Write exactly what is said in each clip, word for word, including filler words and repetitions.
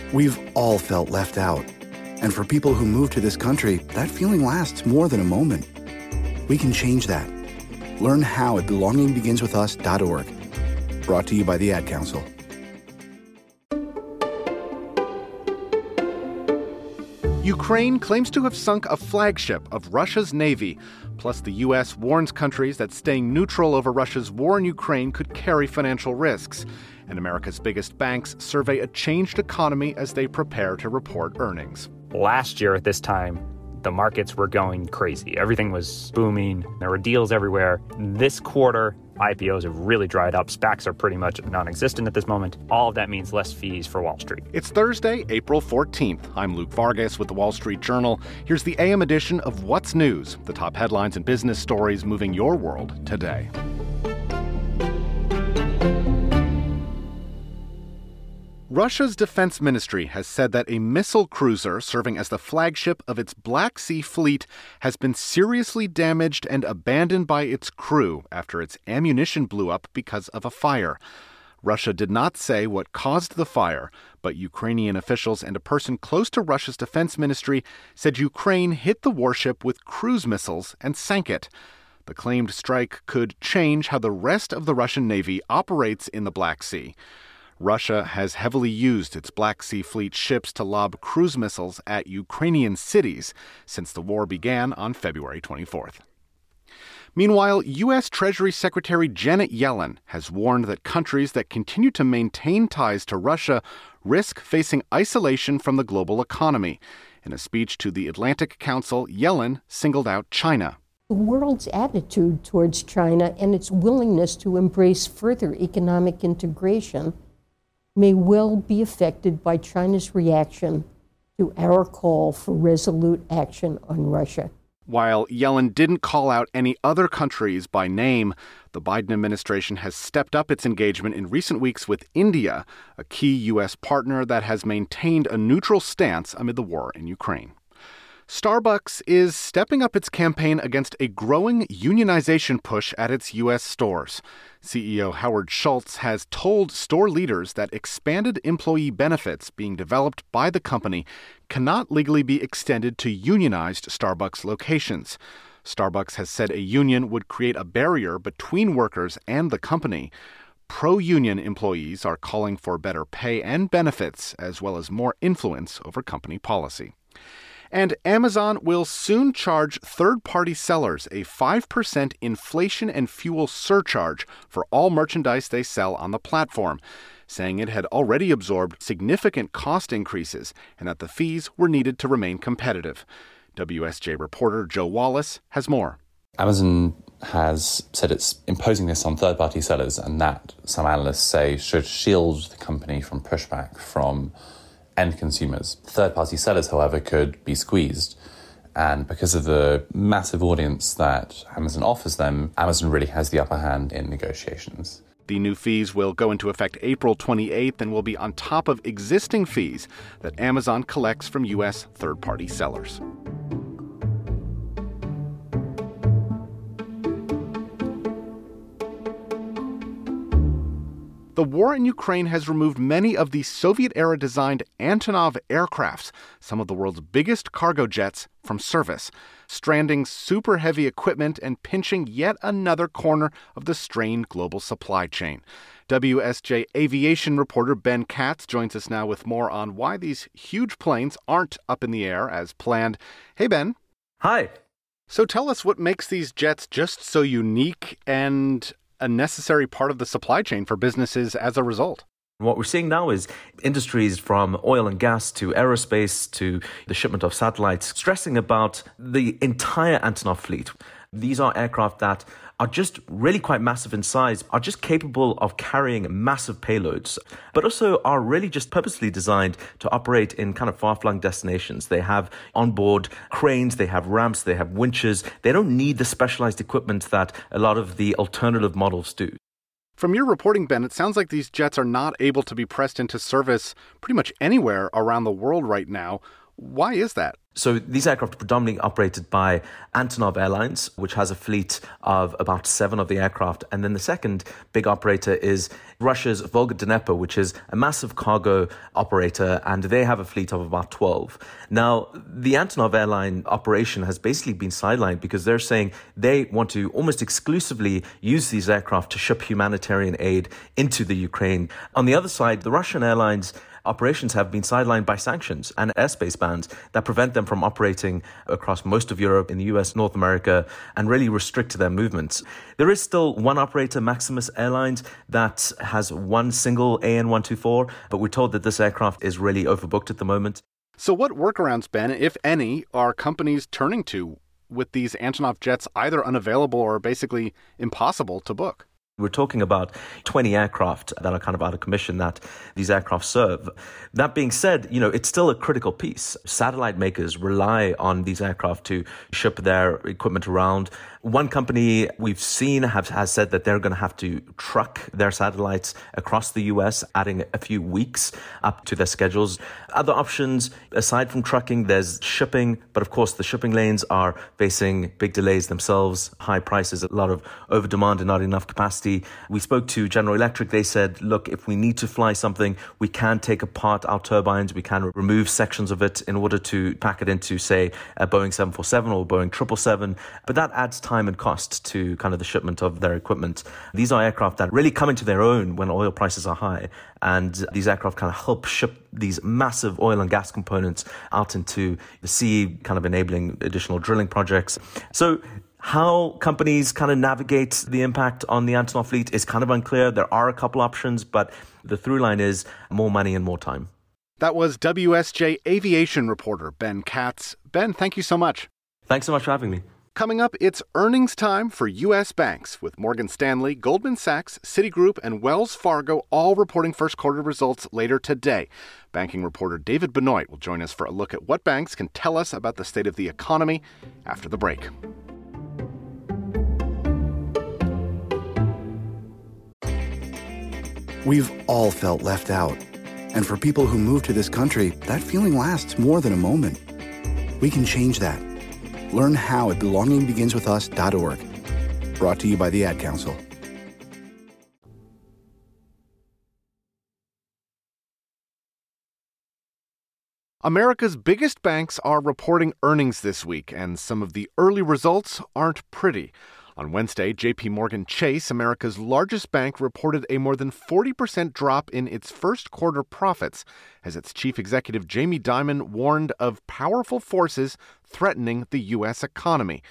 We've all felt left out. And for people who move to this country, that feeling lasts more than a moment. We can change that. Learn how at belonging begins with us dot org. Brought to you by the Ad Council. Ukraine claims to have sunk a flagship of Russia's Navy. Plus, the U S warns countries that staying neutral over Russia's war in Ukraine could carry financial risks. And America's biggest banks survey a changed economy as they prepare to report earnings. Last year at this time, the markets were going crazy. Everything was booming. There were deals everywhere. This quarter, I P Os have really dried up. SPACs are pretty much non-existent at this moment. All of that means less fees for Wall Street. It's Thursday, April fourteenth. I'm Luke Vargas with the Wall Street Journal. Here's the A M edition of What's News, the top headlines and business stories moving your world today. Russia's defense ministry has said that a missile cruiser serving as the flagship of its Black Sea fleet has been seriously damaged and abandoned by its crew after its ammunition blew up because of a fire. Russia did not say what caused the fire, but Ukrainian officials and a person close to Russia's defense ministry said Ukraine hit the warship with cruise missiles and sank it. The claimed strike could change how the rest of the Russian Navy operates in the Black Sea. Russia has heavily used its Black Sea Fleet ships to lob cruise missiles at Ukrainian cities since the war began on February twenty-fourth. Meanwhile, U S. Treasury Secretary Janet Yellen has warned that countries that continue to maintain ties to Russia risk facing isolation from the global economy. In a speech to the Atlantic Council, Yellen singled out China. The world's attitude towards China and its willingness to embrace further economic integration may well be affected by China's reaction to our call for resolute action on Russia. While Yellen didn't call out any other countries by name, the Biden administration has stepped up its engagement in recent weeks with India, a key U S partner that has maintained a neutral stance amid the war in Ukraine. Starbucks is stepping up its campaign against a growing unionization push at its U S stores. C E O Howard Schultz has told store leaders that expanded employee benefits being developed by the company cannot legally be extended to unionized Starbucks locations. Starbucks has said a union would create a barrier between workers and the company. Pro-union employees are calling for better pay and benefits, as well as more influence over company policy. And Amazon will soon charge third-party sellers a five percent inflation and fuel surcharge for all merchandise they sell on the platform, saying it had already absorbed significant cost increases and that the fees were needed to remain competitive. W S J reporter Joe Wallace has more. Amazon has said it's imposing this on third-party sellers, and that, some analysts say, should shield the company from pushback from end consumers. Third-party sellers, however, could be squeezed. And because of the massive audience that Amazon offers them, Amazon really has the upper hand in negotiations. The new fees will go into effect April twenty-eighth and will be on top of existing fees that Amazon collects from U S third-party sellers. The war in Ukraine has removed many of the Soviet-era designed Antonov aircrafts, some of the world's biggest cargo jets, from service, stranding super heavy equipment and pinching yet another corner of the strained global supply chain. W S J aviation reporter Ben Katz joins us now with more on why these huge planes aren't up in the air as planned. Hey, Ben. Hi. So tell us what makes these jets just so unique and a necessary part of the supply chain for businesses as a result. What we're seeing now is industries from oil and gas to aerospace to the shipment of satellites stressing about the entire Antonov fleet. These are aircraft that are just really quite massive in size, are just capable of carrying massive payloads, but also are really just purposely designed to operate in kind of far-flung destinations. They have onboard cranes, they have ramps, they have winches. They don't need the specialized equipment that a lot of the alternative models do. From your reporting, Ben, it sounds like these jets are not able to be pressed into service pretty much anywhere around the world right now. Why is that? So these aircraft are predominantly operated by Antonov Airlines, which has a fleet of about seven of the aircraft. And then the second big operator is Russia's Volga-Dnepr, which is a massive cargo operator, and they have a fleet of about twelve. Now, the Antonov airline operation has basically been sidelined because they're saying they want to almost exclusively use these aircraft to ship humanitarian aid into the Ukraine. On the other side, the Russian airlines operations have been sidelined by sanctions and airspace bans that prevent them from operating across most of Europe, in the U S, North America, and really restrict their movements. There is still one operator, Maximus Airlines, that has one single A N one twenty-four, but we're told that this aircraft is really overbooked at the moment. So what workarounds, Ben, if any, are companies turning to with these Antonov jets either unavailable or basically impossible to book? We're talking about twenty aircraft that are kind of out of commission that these aircraft serve. That being said, you know, it's still a critical piece. Satellite makers rely on these aircraft to ship their equipment around. One company we've seen have, has said that they're going to have to truck their satellites across the U S, adding a few weeks up to their schedules. Other options, aside from trucking, there's shipping. But of course, the shipping lanes are facing big delays themselves, high prices, a lot of over demand and not enough capacity. We spoke to General Electric. They said, look, if we need to fly something, we can take apart our turbines. We can remove sections of it in order to pack it into, say, a Boeing seven forty-seven or Boeing triple seven. But that adds time and cost to kind of the shipment of their equipment. These are aircraft that really come into their own when oil prices are high. And these aircraft kind of help ship these massive oil and gas components out into the sea, kind of enabling additional drilling projects. So how companies kind of navigate the impact on the Antonov fleet is kind of unclear. There are a couple options, but the through line is more money and more time. That was W S J aviation reporter Ben Katz. Ben, thank you so much. Thanks so much for having me. Coming up, it's earnings time for U S banks, with Morgan Stanley, Goldman Sachs, Citigroup, and Wells Fargo all reporting first quarter results later today. Banking reporter David Benoit will join us for a look at what banks can tell us about the state of the economy after the break. We've all felt left out. And for people who move to this country, that feeling lasts more than a moment. We can change that. Learn how at belonging begins with us dot org. Brought to you by the Ad Council. America's biggest banks are reporting earnings this week, and some of the early results aren't pretty. On Wednesday, J P Morgan Chase, America's largest bank, reported a more than forty percent drop in its first quarter profits as its chief executive Jamie Dimon warned of powerful forces threatening the U S economy.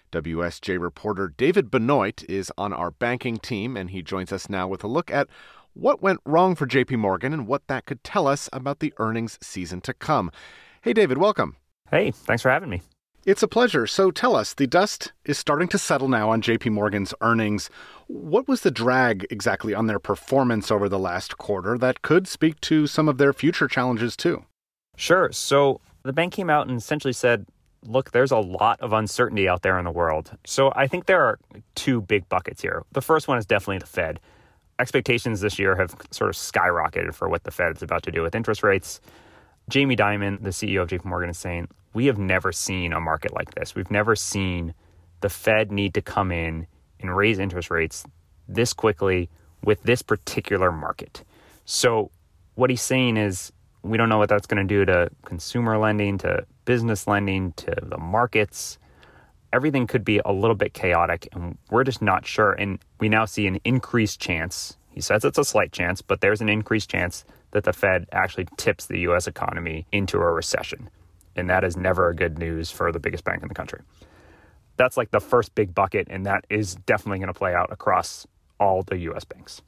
W S J reporter David Benoit is on our banking team, and he joins us now with a look at what went wrong for J P Morgan and what that could tell us about the earnings season to come. Hey, David, welcome. Hey, thanks for having me. It's a pleasure. So tell us, the dust is starting to settle now on J P Morgan's earnings. What was the drag exactly on their performance over the last quarter that could speak to some of their future challenges too? Sure. So the bank came out and essentially said, look, there's a lot of uncertainty out there in the world. So I think there are two big buckets here. The first one is definitely the Fed. Expectations this year have sort of skyrocketed for what the Fed is about to do with interest rates. Jamie Dimon, the C E O of J P Morgan, is saying, we have never seen a market like this. We've never seen the Fed need to come in and raise interest rates this quickly with this particular market. So what he's saying is we don't know what that's going to do to consumer lending, to business lending, to the markets. Everything could be a little bit chaotic, and we're just not sure. And we now see an increased chance. He says it's a slight chance, but there's an increased chance that the Fed actually tips the U S economy into a recession. And that is never good news for the biggest bank in the country. That's like the first big bucket, and that is definitely going to play out across all the U S banks.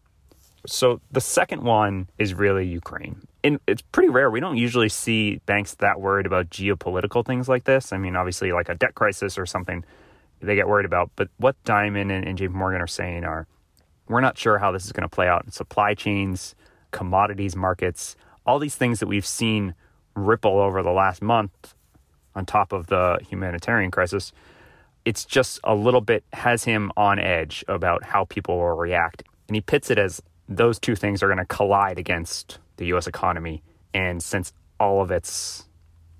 So the second one is really Ukraine. And it's pretty rare. We don't usually see banks that worried about geopolitical things like this. I mean, obviously, like a debt crisis or something they get worried about. But what Dimon and, and J P Morgan are saying are, we're not sure how this is going to play out in supply chains, commodities markets, all these things that we've seen ripple over the last month on top of the humanitarian crisis. It's just a little bit has him on edge about how people will react. And he pits it as those two things are going to collide against the U S economy. And since all of its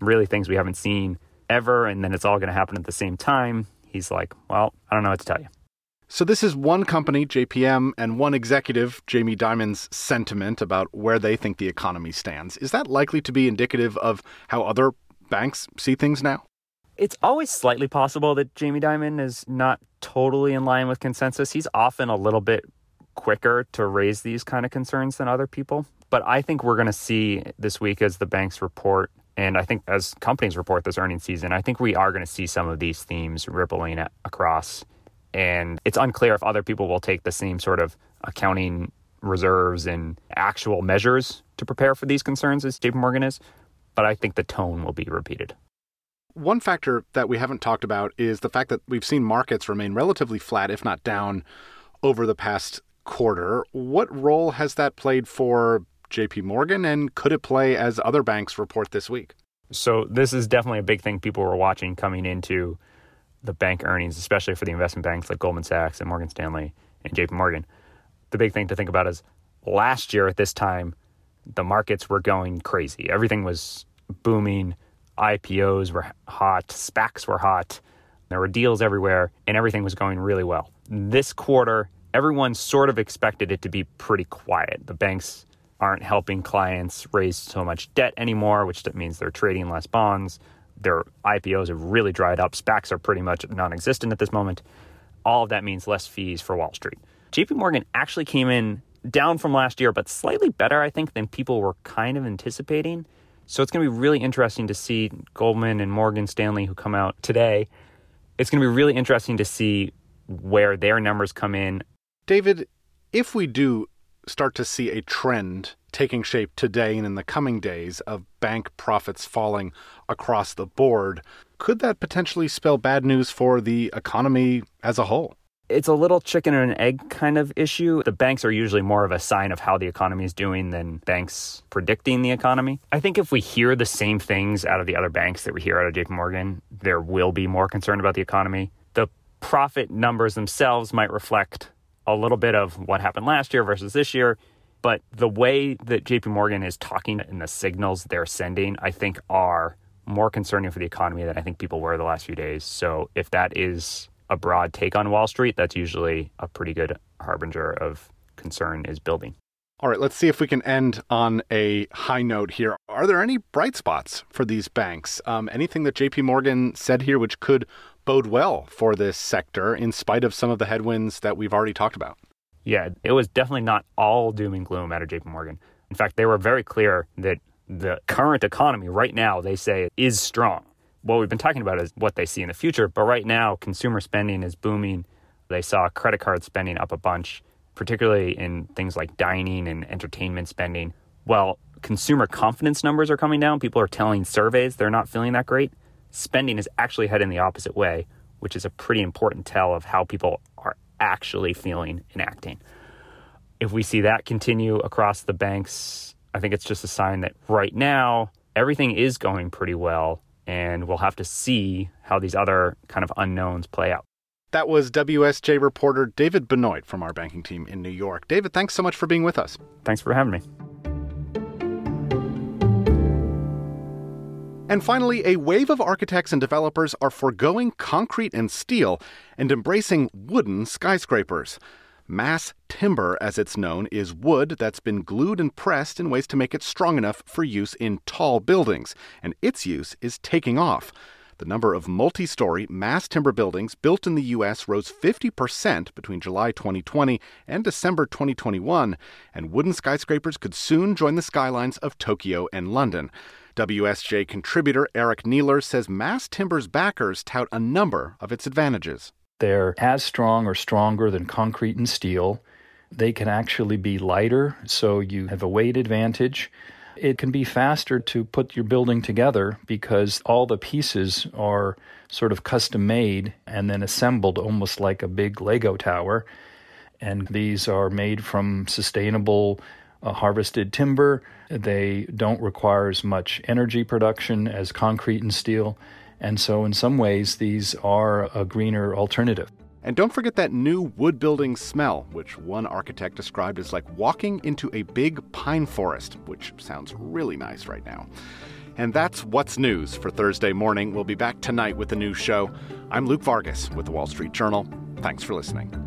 really things we haven't seen ever, and then it's all going to happen at the same time. He's like, well, I don't know what to tell you. So this is one company, J P M, and one executive, Jamie Dimon's sentiment about where they think the economy stands. Is that likely to be indicative of how other banks see things now? It's always slightly possible that Jamie Dimon is not totally in line with consensus. He's often a little bit quicker to raise these kind of concerns than other people. But I think we're going to see this week as the banks report, and I think as companies report this earnings season, I think we are going to see some of these themes rippling across. And it's unclear if other people will take the same sort of accounting reserves and actual measures to prepare for these concerns as J P Morgan is. But I think the tone will be repeated. One factor that we haven't talked about is the fact that we've seen markets remain relatively flat, if not down, over the past quarter. What role has that played for J P Morgan, and could it play as other banks report this week? So this is definitely a big thing people were watching coming into the bank earnings, especially for the investment banks like Goldman Sachs and Morgan Stanley and J P Morgan. The big thing to think about is last year at this time, the markets were going crazy. Everything was booming. I P Os were hot. SPACs were hot. There were deals everywhere, and everything was going really well. This quarter, everyone sort of expected it to be pretty quiet. The banks aren't helping clients raise so much debt anymore, which means they're trading less bonds. Their I P Os have really dried up. SPACs are pretty much non-existent at this moment. All of that means less fees for Wall Street. J P Morgan actually came in down from last year, but slightly better, I think, than people were kind of anticipating. So it's going to be really interesting to see Goldman and Morgan Stanley, who come out today. It's going to be really interesting to see where their numbers come in. David, if we do start to see a trend taking shape today and in the coming days of bank profits falling across the board, could that potentially spell bad news for the economy as a whole? It's a little chicken and an egg kind of issue. The banks are usually more of a sign of how the economy is doing than banks predicting the economy. I think if we hear the same things out of the other banks that we hear out of J P Morgan, there will be more concern about the economy. The profit numbers themselves might reflect a little bit of what happened last year versus this year. But the way that J P Morgan is talking and the signals they're sending, I think, are more concerning for the economy than I think people were the last few days. So if that is a broad take on Wall Street, that's usually a pretty good harbinger of concern is building. All right, let's see if we can end on a high note here. Are there any bright spots for these banks? Um, anything that J P Morgan said here which could bode well for this sector in spite of some of the headwinds that we've already talked about? Yeah, it was definitely not all doom and gloom out of J P Morgan. In fact, they were very clear that the current economy right now, they say, is strong. What we've been talking about is what they see in the future. But right now, consumer spending is booming. They saw credit card spending up a bunch, particularly in things like dining and entertainment spending. Well, consumer confidence numbers are coming down. People are telling surveys they're not feeling that great. Spending is actually heading the opposite way, which is a pretty important tell of how people are actually feeling and acting. If we see that continue across the banks, I think it's just a sign that right now, everything is going pretty well. And we'll have to see how these other kind of unknowns play out. That was W S J reporter David Benoit from our banking team in New York. David, thanks so much for being with us. Thanks for having me. And finally, a wave of architects and developers are forgoing concrete and steel and embracing wooden skyscrapers. Mass timber, as it's known, is wood that's been glued and pressed in ways to make it strong enough for use in tall buildings, and its use is taking off. The number of multi-story mass timber buildings built in the U S rose fifty percent between July twenty twenty and December twenty twenty-one, and wooden skyscrapers could soon join the skylines of Tokyo and London. W S J contributor Eric Neeler says mass timber's backers tout a number of its advantages. They're as strong or stronger than concrete and steel. They can actually be lighter, so you have a weight advantage. It can be faster to put your building together because all the pieces are sort of custom made and then assembled almost like a big Lego tower. And these are made from sustainable uh, harvested timber. They don't require as much energy production as concrete and steel. And so in some ways, these are a greener alternative. And don't forget that new wood building smell, which one architect described as like walking into a big pine forest, which sounds really nice right now. And that's What's News for Thursday morning. We'll be back tonight with a new show. I'm Luke Vargas with The Wall Street Journal. Thanks for listening.